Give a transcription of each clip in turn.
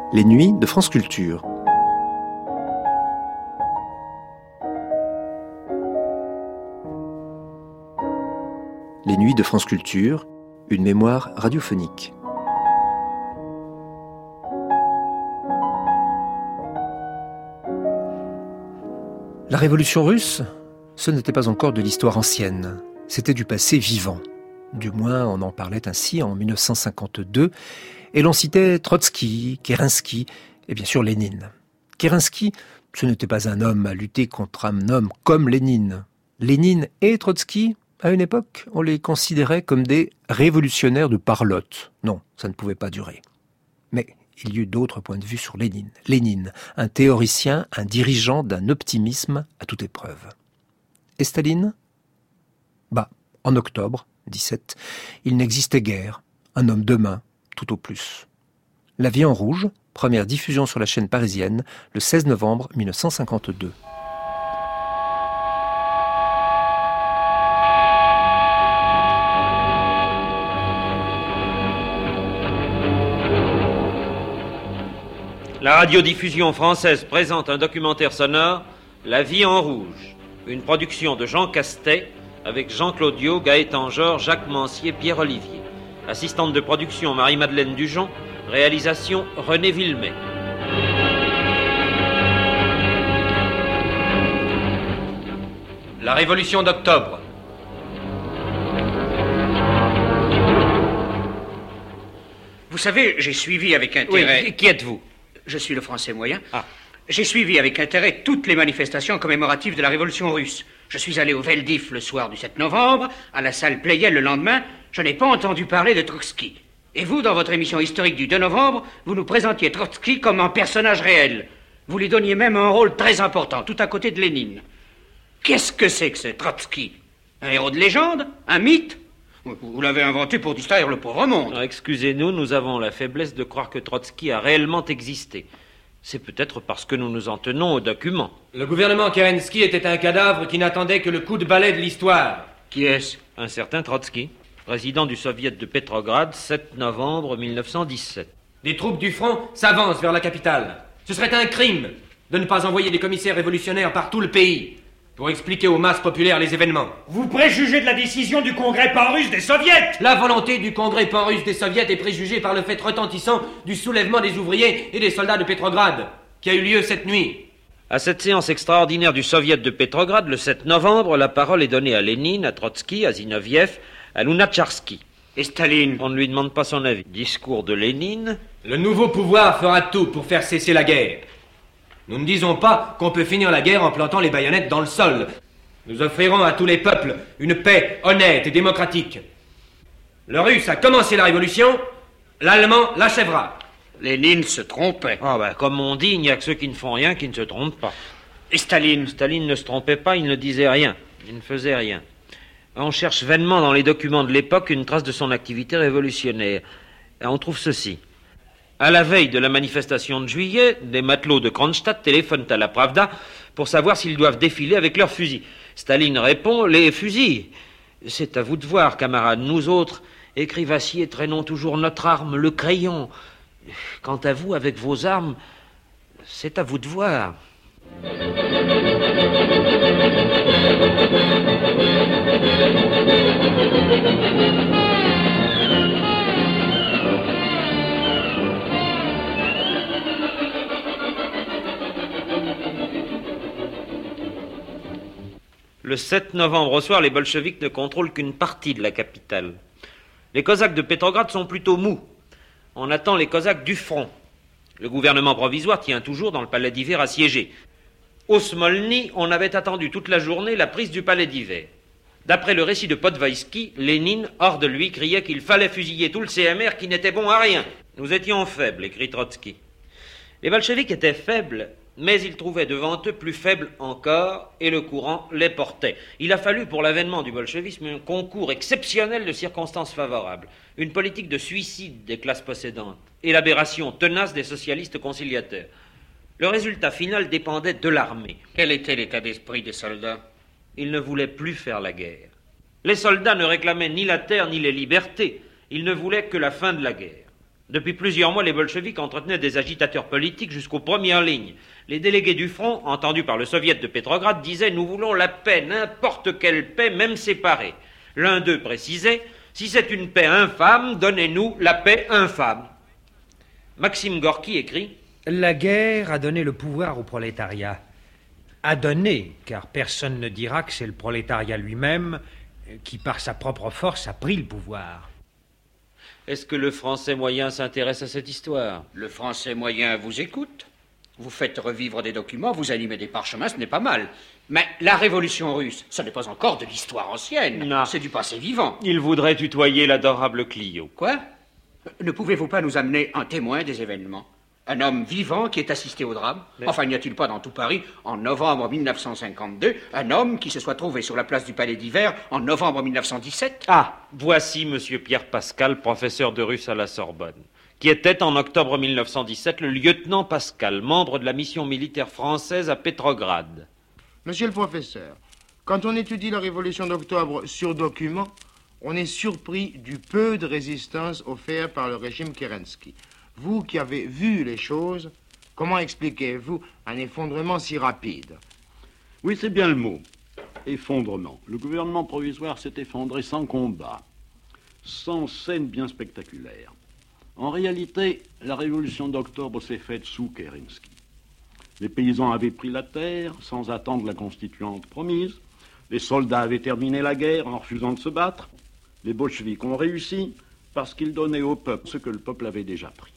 Les nuits de France Culture. Les nuits de France Culture, une mémoire radiophonique. La Révolution russe, ce n'était pas encore de l'histoire ancienne, c'était du passé vivant. Du moins, on en parlait ainsi en 1952, et l'on citait Trotsky, Kérenski et bien sûr Lénine. Kérenski, ce n'était pas un homme à lutter contre un homme comme Lénine. Lénine et Trotsky, à une époque, on les considérait comme des révolutionnaires de parlotte. Non, ça ne pouvait pas durer. Mais il y eut d'autres points de vue sur Lénine. Lénine, un théoricien, un dirigeant d'un optimisme à toute épreuve. Et Staline ? En octobre 17, il n'existait guère, un homme de main, tout au plus. La vie en rouge, première diffusion sur la chaîne parisienne, le 16 novembre 1952. La radiodiffusion française présente un documentaire sonore, La vie en rouge, une production de Jean Castet, avec Jean Claudio, Gaëtan Georges, Jacques Mancier, Pierre Olivier. Assistante de production Marie-Madeleine Dujon, réalisation René Villemet. La Révolution d'octobre. Vous savez, j'ai suivi avec intérêt... Oui, qui êtes-vous ? Je suis le Français moyen. Ah. J'ai suivi avec intérêt toutes les manifestations commémoratives de la Révolution russe. Je suis allé au Veldiv le soir du 7 novembre, à la salle Pleyel le lendemain. Je n'ai pas entendu parler de Trotsky. Et vous, dans votre émission historique du 2 novembre, vous nous présentiez Trotsky comme un personnage réel. Vous lui donniez même un rôle très important, tout à côté de Lénine. Qu'est-ce que c'est que ce Trotsky ? Un héros de légende ? Un mythe ? Vous l'avez inventé pour distraire le pauvre monde. Excusez-nous, nous avons la faiblesse de croire que Trotsky a réellement existé. C'est peut-être parce que nous nous en tenons aux documents. Le gouvernement Kerensky était un cadavre qui n'attendait que le coup de balai de l'histoire. Qui est-ce ? Un certain Trotsky, président du soviet de Petrograd, 7 novembre 1917. Des troupes du front s'avancent vers la capitale. Ce serait un crime de ne pas envoyer des commissaires révolutionnaires par tout le pays pour expliquer aux masses populaires les événements. Vous préjugez de la décision du Congrès pan-russe des soviets ? La volonté du Congrès pan-russe des soviets est préjugée par le fait retentissant du soulèvement des ouvriers et des soldats de Petrograd, qui a eu lieu cette nuit. À cette séance extraordinaire du soviet de Petrograd, le 7 novembre, la parole est donnée à Lénine, à Trotsky, à Zinoviev, à Lunacharsky. Et Staline ? On ne lui demande pas son avis. Discours de Lénine. Le nouveau pouvoir fera tout pour faire cesser la guerre. Nous ne disons pas qu'on peut finir la guerre en plantant les baïonnettes dans le sol. Nous offrirons à tous les peuples une paix honnête et démocratique. Le Russe a commencé la révolution, l'Allemand l'achèvera. Lénine se trompait. Comme on dit, il n'y a que ceux qui ne font rien qui ne se trompent pas. Et Staline ? Staline ne se trompait pas, il ne disait rien. Il ne faisait rien. On cherche vainement dans les documents de l'époque une trace de son activité révolutionnaire. Et on trouve ceci. À la veille de la manifestation de juillet, des matelots de Kronstadt téléphonent à la Pravda pour savoir s'ils doivent défiler avec leurs fusils. Staline répond, les fusils. C'est à vous de voir, camarades. Nous autres, écrivassiers, traînons toujours notre arme, le crayon. Quant à vous, avec vos armes, c'est à vous de voir. Le 7 novembre au soir, les bolcheviks ne contrôlent qu'une partie de la capitale. Les Cosaques de Petrograd sont plutôt mous. On attend les Cosaques du front. Le gouvernement provisoire tient toujours dans le palais d'hiver assiégé. Au Smolny, on avait attendu toute la journée la prise du palais d'hiver. D'après le récit de Podvaïski, Lénine, hors de lui, criait qu'il fallait fusiller tout le CMR qui n'était bon à rien. Nous étions faibles, écrit Trotsky. Les bolcheviks étaient faibles, mais ils trouvaient devant eux plus faibles encore, et le courant les portait. Il a fallu pour l'avènement du bolchevisme un concours exceptionnel de circonstances favorables, une politique de suicide des classes possédantes, et l'aberration tenace des socialistes conciliateurs. Le résultat final dépendait de l'armée. Quel était l'état d'esprit des soldats ? Ils ne voulaient plus faire la guerre. Les soldats ne réclamaient ni la terre ni les libertés. Ils ne voulaient que la fin de la guerre. Depuis plusieurs mois, les bolcheviks entretenaient des agitateurs politiques jusqu'aux premières lignes. Les délégués du front, entendus par le soviet de Pétrograd, disaient « Nous voulons la paix, n'importe quelle paix, même séparée ». L'un d'eux précisait « Si c'est une paix infâme, donnez-nous la paix infâme ». Maxime Gorky écrit « La guerre a donné le pouvoir au prolétariat. A donné, car personne ne dira que c'est le prolétariat lui-même qui, par sa propre force, a pris le pouvoir. » Est-ce que le français moyen s'intéresse à cette histoire? Le français moyen vous écoute. Vous faites revivre des documents, vous animez des parchemins, ce n'est pas mal. Mais la révolution russe, ce n'est pas encore de l'histoire ancienne. Non. C'est du passé vivant. Il voudrait tutoyer l'adorable Clio. Quoi? Ne pouvez-vous pas nous amener un témoin des événements? Un homme vivant qui est assisté au drame? Mais... Enfin, n'y a-t-il pas dans tout Paris, en novembre 1952, un homme qui se soit trouvé sur la place du Palais d'Hiver en novembre 1917? Ah, voici monsieur Pierre Pascal, professeur de russe à la Sorbonne, qui était en octobre 1917 le lieutenant Pascal, membre de la mission militaire française à Pétrograd. Monsieur le professeur, quand on étudie la révolution d'octobre sur document, on est surpris du peu de résistance offerte par le régime Kerensky. Vous qui avez vu les choses, comment expliquez-vous un effondrement si rapide? Oui, c'est bien le mot. Effondrement. Le gouvernement provisoire s'est effondré sans combat, sans scène bien spectaculaire. En réalité, la révolution d'octobre s'est faite sous Kerensky. Les paysans avaient pris la terre sans attendre la constituante promise. Les soldats avaient terminé la guerre en refusant de se battre. Les bolcheviks ont réussi parce qu'ils donnaient au peuple ce que le peuple avait déjà pris.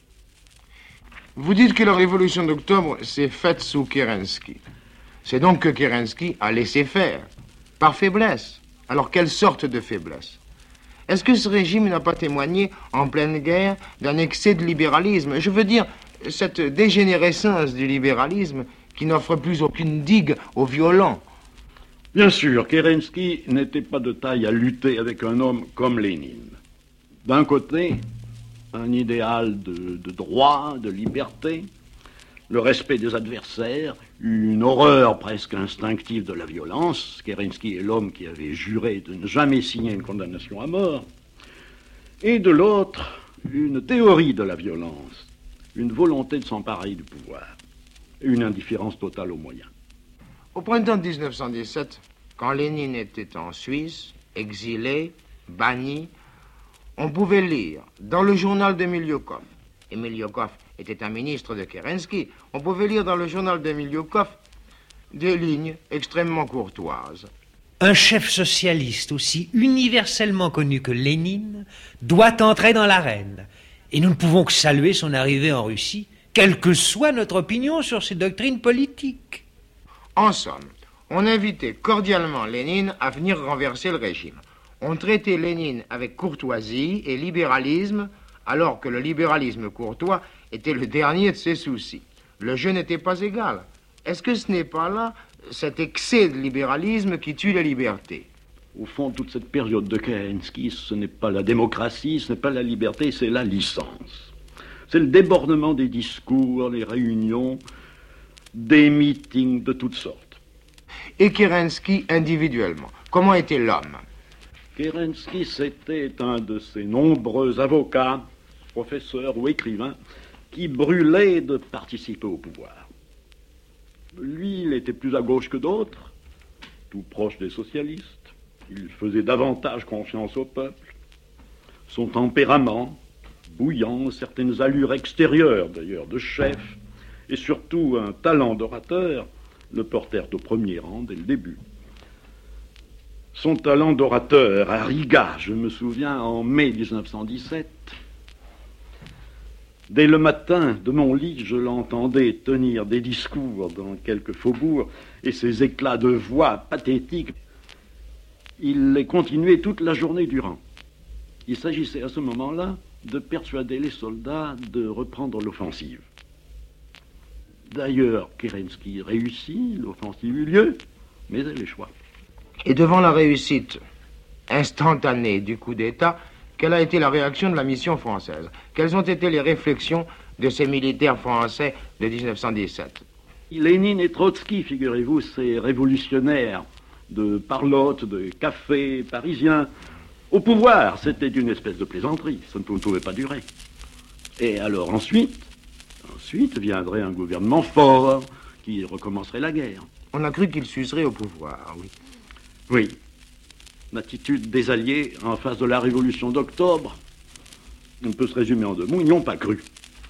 Vous dites que la révolution d'octobre s'est faite sous Kerensky. C'est donc que Kerensky a laissé faire, par faiblesse. Alors quelle sorte de faiblesse? Est-ce que ce régime n'a pas témoigné, en pleine guerre, d'un excès de libéralisme? Je veux dire, cette dégénérescence du libéralisme qui n'offre plus aucune digue aux violents. Bien sûr, Kerensky n'était pas de taille à lutter avec un homme comme Lénine. D'un côté, un idéal de droit, de liberté, le respect des adversaires, une horreur presque instinctive de la violence. Kerensky est l'homme qui avait juré de ne jamais signer une condamnation à mort. Et de l'autre, une théorie de la violence, une volonté de s'emparer du pouvoir, et une indifférence totale aux moyens. Au printemps de 1917, quand Lénine était en Suisse, exilé, banni, on pouvait lire dans le journal de Miliukov, et Miliukov était un ministre de Kerensky, on pouvait lire dans le journal de Miliukov des lignes extrêmement courtoises. Un chef socialiste aussi universellement connu que Lénine doit entrer dans l'arène. Et nous ne pouvons que saluer son arrivée en Russie, quelle que soit notre opinion sur ses doctrines politiques. En somme, on invitait cordialement Lénine à venir renverser le régime. On traitait Lénine avec courtoisie et libéralisme, alors que le libéralisme courtois était le dernier de ses soucis. Le jeu n'était pas égal. Est-ce que ce n'est pas là cet excès de libéralisme qui tue la liberté? Au fond, toute cette période de Kerensky, ce n'est pas la démocratie, ce n'est pas la liberté, c'est la licence. C'est le débordement des discours, les réunions, des meetings de toutes sortes. Et Kerensky individuellement, comment était l'homme? Kerensky, c'était un de ces nombreux avocats, professeurs ou écrivains qui brûlaient de participer au pouvoir. Lui, il était plus à gauche que d'autres, tout proche des socialistes. Il faisait davantage confiance au peuple. Son tempérament, bouillant, certaines allures extérieures d'ailleurs de chef, et surtout un talent d'orateur, le portèrent au premier rang dès le début. Son talent d'orateur à Riga, je me souviens, en mai 1917. Dès le matin, de mon lit, je l'entendais tenir des discours dans quelques faubourgs, et ses éclats de voix pathétiques, il les continuait toute la journée durant. Il s'agissait à ce moment-là de persuader les soldats de reprendre l'offensive. D'ailleurs, Kerensky réussit, l'offensive eut lieu, mais elle échoua. Et devant la réussite instantanée du coup d'État, quelle a été la réaction de la mission française? Quelles ont été les réflexions de ces militaires français de 1917? Lénine et Trotsky, figurez-vous, ces révolutionnaires de parlotte, de café parisiens, au pouvoir, c'était une espèce de plaisanterie, ça ne pouvait pas durer. Et alors ensuite viendrait un gouvernement fort qui recommencerait la guerre. On a cru qu'il s'userait au pouvoir, oui. Oui. L'attitude des Alliés en face de la révolution d'octobre, on peut se résumer en 2 mots, ils n'y ont pas cru.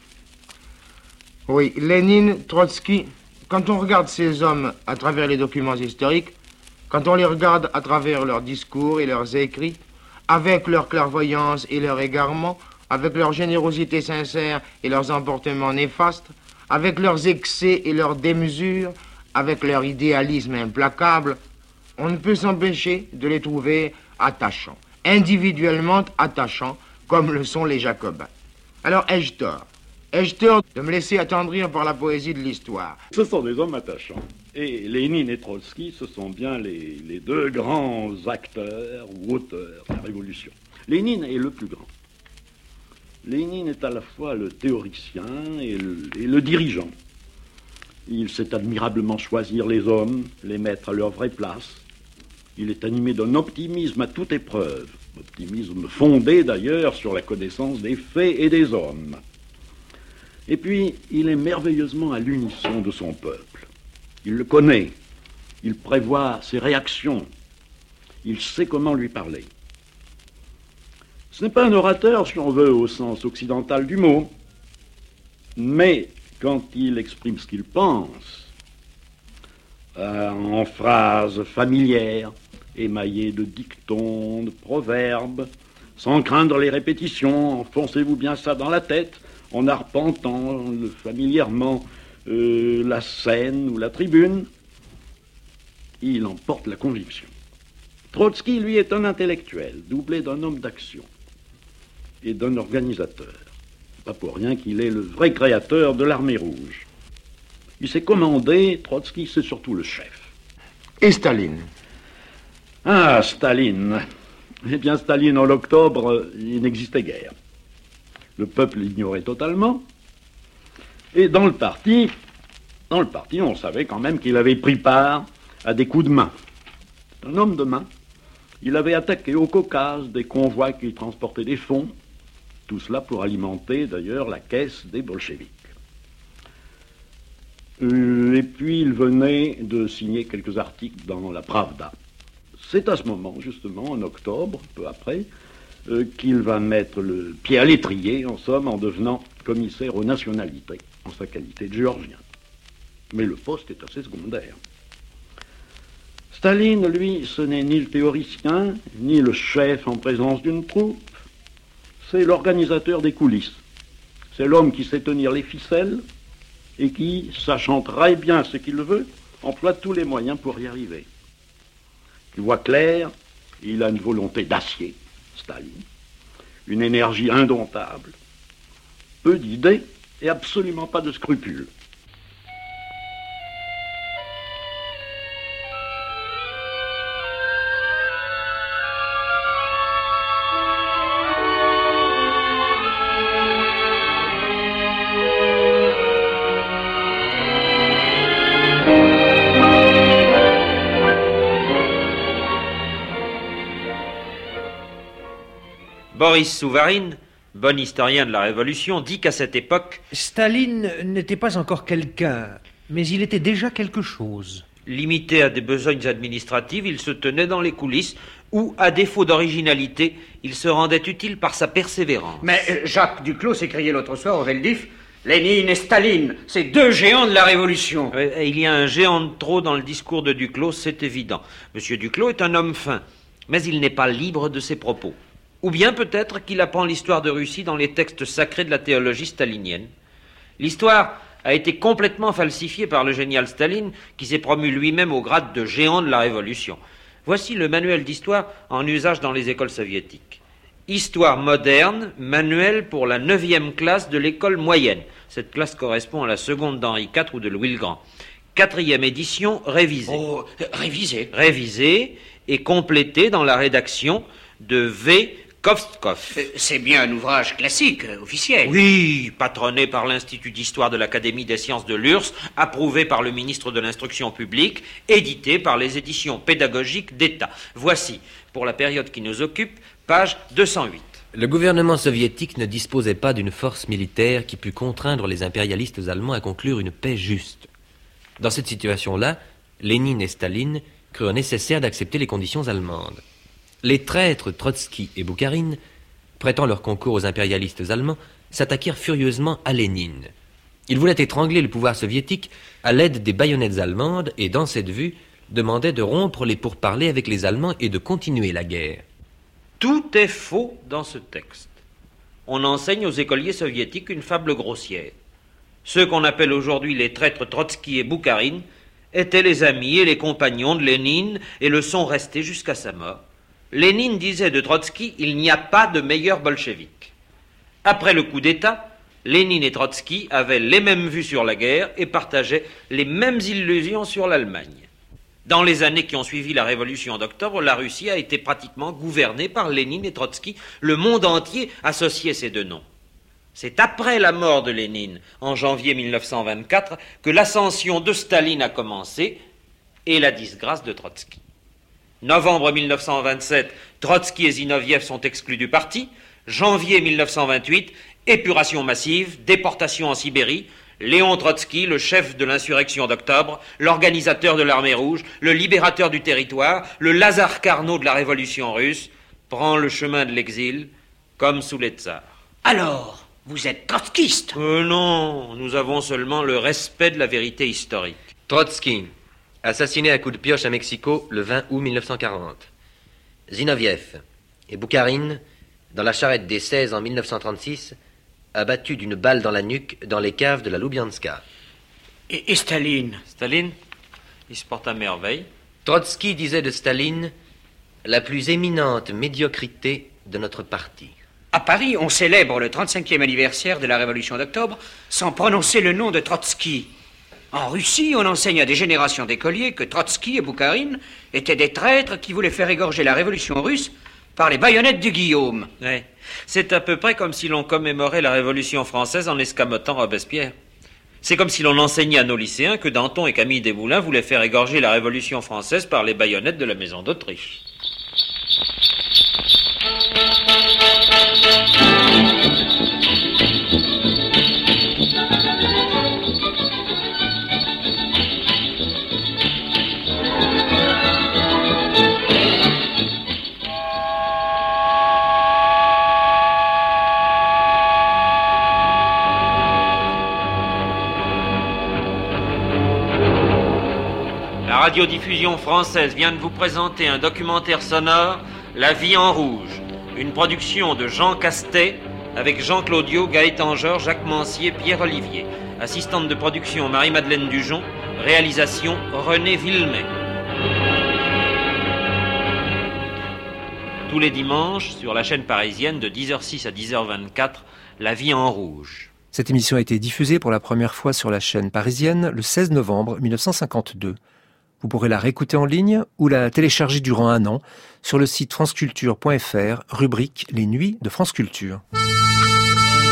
Oui, Lénine, Trotsky, quand on regarde ces hommes à travers les documents historiques, quand on les regarde à travers leurs discours et leurs écrits, avec leur clairvoyance et leur égarement, avec leur générosité sincère et leurs emportements néfastes, avec leurs excès et leurs démesures, avec leur idéalisme implacable, on ne peut s'empêcher de les trouver attachants, individuellement attachants, comme le sont les Jacobins. Alors ai-je tort de me laisser attendrir par la poésie de l'histoire? Ce sont des hommes attachants. Et Lénine et Trotsky, ce sont bien les 2 grands acteurs ou auteurs de la révolution. Lénine est le plus grand. Lénine est à la fois le théoricien et le dirigeant. Il sait admirablement choisir les hommes, les mettre à leur vraie place. Il est animé d'un optimisme à toute épreuve, optimisme fondé d'ailleurs sur la connaissance des faits et des hommes. Et puis, il est merveilleusement à l'unisson de son peuple. Il le connaît, il prévoit ses réactions, il sait comment lui parler. Ce n'est pas un orateur, si on veut, au sens occidental du mot, mais quand il exprime ce qu'il pense, en phrases familières, émaillées de dictons, de proverbes, sans craindre les répétitions, enfoncez-vous bien ça dans la tête, en arpentant familièrement la scène ou la tribune, il emporte la conviction. Trotsky, lui, est un intellectuel, doublé d'un homme d'action et d'un organisateur. Pas pour rien qu'il est le vrai créateur de l'armée rouge. Il s'est commandé, Trotsky, c'est surtout le chef. Et Staline? Ah, Staline. Eh bien, Staline, en octobre, il n'existait guère. Le peuple l'ignorait totalement. Et dans le parti, on savait quand même qu'il avait pris part à des coups de main. C'est un homme de main. Il avait attaqué au Caucase des convois qui transportaient des fonds. Tout cela pour alimenter, d'ailleurs, la caisse des bolcheviks. Et puis, il venait de signer quelques articles dans la Pravda. C'est à ce moment, justement, en octobre, peu après, qu'il va mettre le pied à l'étrier, en somme, en devenant commissaire aux nationalités, en sa qualité de géorgien. Mais le poste est assez secondaire. Staline, lui, ce n'est ni le théoricien, ni le chef en présence d'une troupe, c'est l'organisateur des coulisses. C'est l'homme qui sait tenir les ficelles et qui, sachant très bien ce qu'il veut, emploie tous les moyens pour y arriver. Il voit clair, il a une volonté d'acier, Staline, une énergie indomptable, peu d'idées et absolument pas de scrupules. Boris Souvarine, bon historien de la Révolution, dit qu'à cette époque... Staline n'était pas encore quelqu'un, mais il était déjà quelque chose. Limité à des besognes administratives, il se tenait dans les coulisses où, à défaut d'originalité, il se rendait utile par sa persévérance. Mais Jacques Duclos s'écriait l'autre soir au Veldiv, Lénine et Staline, ces 2 géants de la Révolution. Il y a un géant de trop dans le discours de Duclos, c'est évident. Monsieur Duclos est un homme fin, mais il n'est pas libre de ses propos. Ou bien peut-être qu'il apprend l'histoire de Russie dans les textes sacrés de la théologie stalinienne. L'histoire a été complètement falsifiée par le génial Staline, qui s'est promu lui-même au grade de géant de la Révolution. Voici le manuel d'histoire en usage dans les écoles soviétiques. Histoire moderne, manuel pour la 9e classe de l'école moyenne. Cette classe correspond à la seconde d'Henri IV ou de Louis le Grand. 4e édition révisée. Oh, révisée. Révisée et complétée dans la rédaction de V. Kovskov. C'est bien un ouvrage classique, officiel. Oui, patronné par l'Institut d'histoire de l'Académie des sciences de l'URSS, approuvé par le ministre de l'Instruction publique, édité par les éditions pédagogiques d'État. Voici, pour la période qui nous occupe, page 208. Le gouvernement soviétique ne disposait pas d'une force militaire qui pût contraindre les impérialistes allemands à conclure une paix juste. Dans cette situation-là, Lénine et Staline crurent nécessaire d'accepter les conditions allemandes. Les traîtres Trotsky et Boukharine, prêtant leur concours aux impérialistes allemands, s'attaquèrent furieusement à Lénine. Ils voulaient étrangler le pouvoir soviétique à l'aide des baïonnettes allemandes et, dans cette vue, demandaient de rompre les pourparlers avec les Allemands et de continuer la guerre. Tout est faux dans ce texte. On enseigne aux écoliers soviétiques une fable grossière. Ceux qu'on appelle aujourd'hui les traîtres Trotsky et Boukharine étaient les amis et les compagnons de Lénine et le sont restés jusqu'à sa mort. Lénine disait de Trotsky « Il n'y a pas de meilleur bolchevique ». Après le coup d'État, Lénine et Trotsky avaient les mêmes vues sur la guerre et partageaient les mêmes illusions sur l'Allemagne. Dans les années qui ont suivi la révolution d'octobre, la Russie a été pratiquement gouvernée par Lénine et Trotsky. Le monde entier associait ces deux noms. C'est après la mort de Lénine, en janvier 1924, que l'ascension de Staline a commencé et la disgrâce de Trotsky. Novembre 1927, Trotsky et Zinoviev sont exclus du parti. Janvier 1928, épuration massive, déportation en Sibérie. Léon Trotsky, le chef de l'insurrection d'octobre, l'organisateur de l'armée rouge, le libérateur du territoire, le Lazare Carnot de la révolution russe, prend le chemin de l'exil, comme sous les tsars. Alors, vous êtes trotskiste? Non, nous avons seulement le respect de la vérité historique. Trotsky, assassiné à coups de pioche à Mexico le 20 août 1940. Zinoviev et Boukharine, dans la charrette des 16 en 1936, abattu d'une balle dans la nuque dans les caves de la Loubianska. Et Staline? Staline, il se porte à merveille. Trotsky disait de Staline « la plus éminente médiocrité de notre parti ». À Paris, on célèbre le 35e anniversaire de la Révolution d'octobre sans prononcer le nom de Trotsky. En Russie, on enseigne à des générations d'écoliers que Trotsky et Boukharine étaient des traîtres qui voulaient faire égorger la Révolution russe par les baïonnettes du Guillaume. Ouais. C'est à peu près comme si l'on commémorait la Révolution française en escamotant Robespierre. C'est comme si l'on enseignait à nos lycéens que Danton et Camille Desmoulins voulaient faire égorger la Révolution française par les baïonnettes de la Maison d'Autriche. La radiodiffusion française vient de vous présenter un documentaire sonore, La vie en rouge, une production de Jean Castet avec Jean Claudio, Gaëtan Georges, Jacques Mancier, Pierre Olivier. Assistante de production Marie-Madeleine Dujon, réalisation René Villemet. Tous les dimanches, sur la chaîne parisienne de 10h06 à 10h24, La vie en rouge. Cette émission a été diffusée pour la première fois sur la chaîne parisienne le 16 novembre 1952. Vous pourrez la réécouter en ligne ou la télécharger durant un an sur le site franceculture.fr, rubrique Les Nuits de France Culture.